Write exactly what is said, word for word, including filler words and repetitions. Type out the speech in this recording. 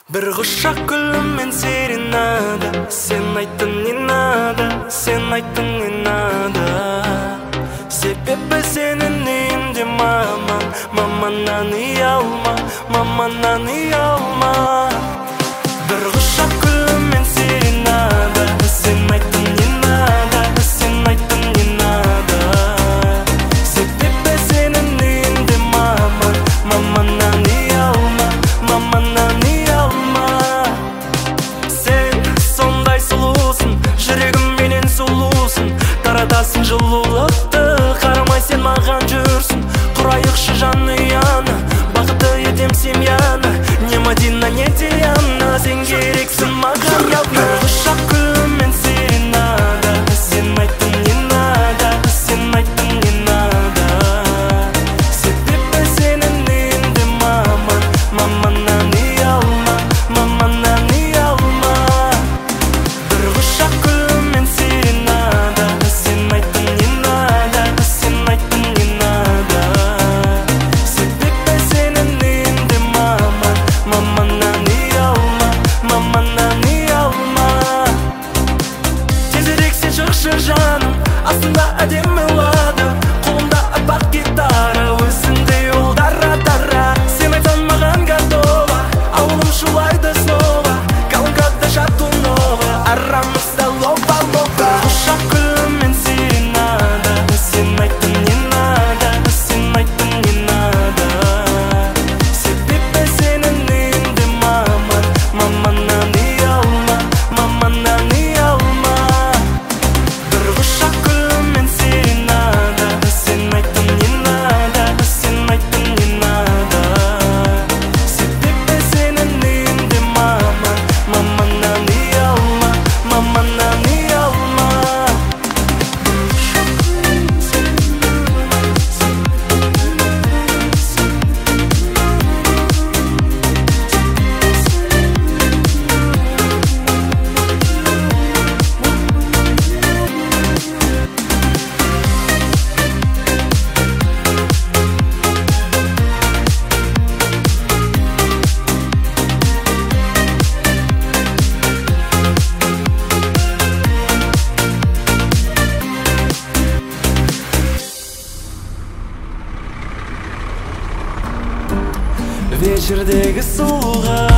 Bir құшақ гүлмен серенада, сен айттың не надо, сен айттың не надо. Себебі сенің үйінде маман, маманнан ұялма, маманнан ұялма. Bir құшақ гүлмен серенада, сен айттың не надо, сен айттың не надо. Себебі сенің үйінде маман, маманнан ұялма, маманнан ұялма. Сен сондай сұлусың, жүрегімменен сұлусың, таратасың жылулықты, қарамай сен маған жүрсің. Құрайықшы жан ұяны, бақытты етем семьяны, не Мадина, не Диана, сен керексің маған явно. Bir құшақ гүлмен серенада, сен айттың не надо, сен айттың не надо. Себебі сенің үйінде маман, маманнан ұялма, маманнан ұялма. Bir құшақ гүлмен серенада, сен айттың не надо, сен айттың не надо. Себебі сенің үйінде маман, маманнан ұялма, маманнан ұялма. Тезірек сен шықшы жаным, астында әдемі лады, қолымда аппақ гитара, өзіңдей ол дара-дара. Сен айтсаң маған готова, ауылым шулайды снова, колонкада жату нова, арамызда лова-лова. Bir құшақ гүлмен серенада, сен айттың не надо, сен айттың не надо. Себебі сенің үйінде маман, маманнан ұялма, маманнан ұялма. Bir құшақ гүлмен серенада, сен айттың не надо, сен айттың не надо. Себебі сенің үйінде маман, маманнан ұялма, маманнан ұялма. Вечердегі сұлуға